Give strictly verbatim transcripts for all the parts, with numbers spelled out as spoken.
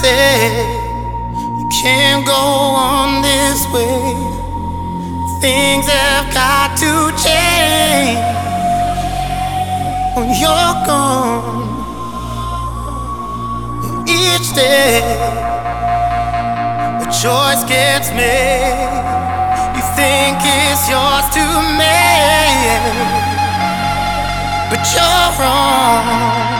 say you can't go on this way. Things have got to change when you're gone. Each day a choice gets made. You think it's yours to make, but you're wrong.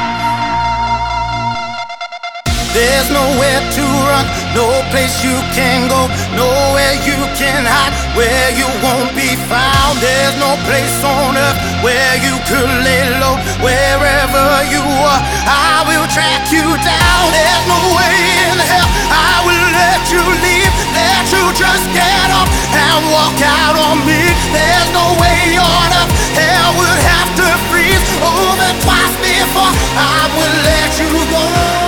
There's nowhere to run, no place you can go, nowhere you can hide, where you won't be found. There's no place on earth where you could lay low. Wherever you are, I will track you down. There's no way in hell I will let you leave, let you just get off and walk out on me. There's no way on earth hell would have to freeze over twice before I would let you go.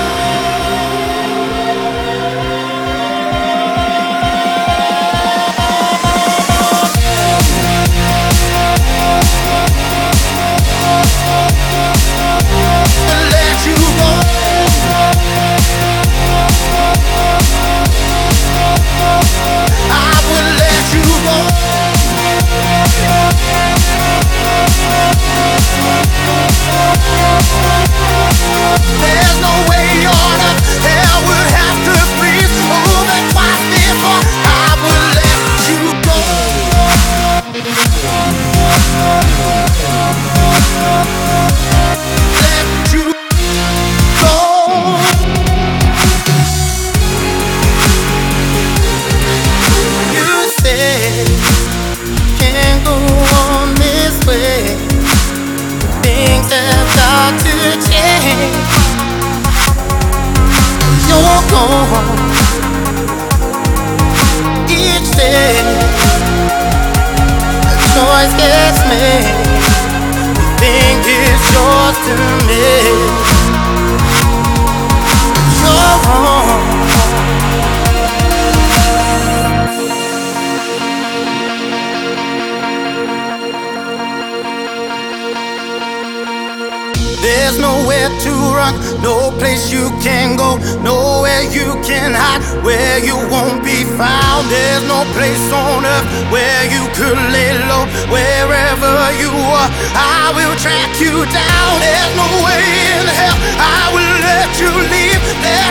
Let you go. I would let you go. There's no way on earth hell would have to freeze over twice before I would let you go. Let you go. You say can't go on this way. Things have got to change. You're gone. Each day a choice gets made. Think it's yours to make. You're wrong. There's nowhere to run, no place you can go, nowhere you can hide, where you won't be found. There's no place on earth where you could lay low. Wherever you are, I will track you down. There's no way in hell I will let you leave. There's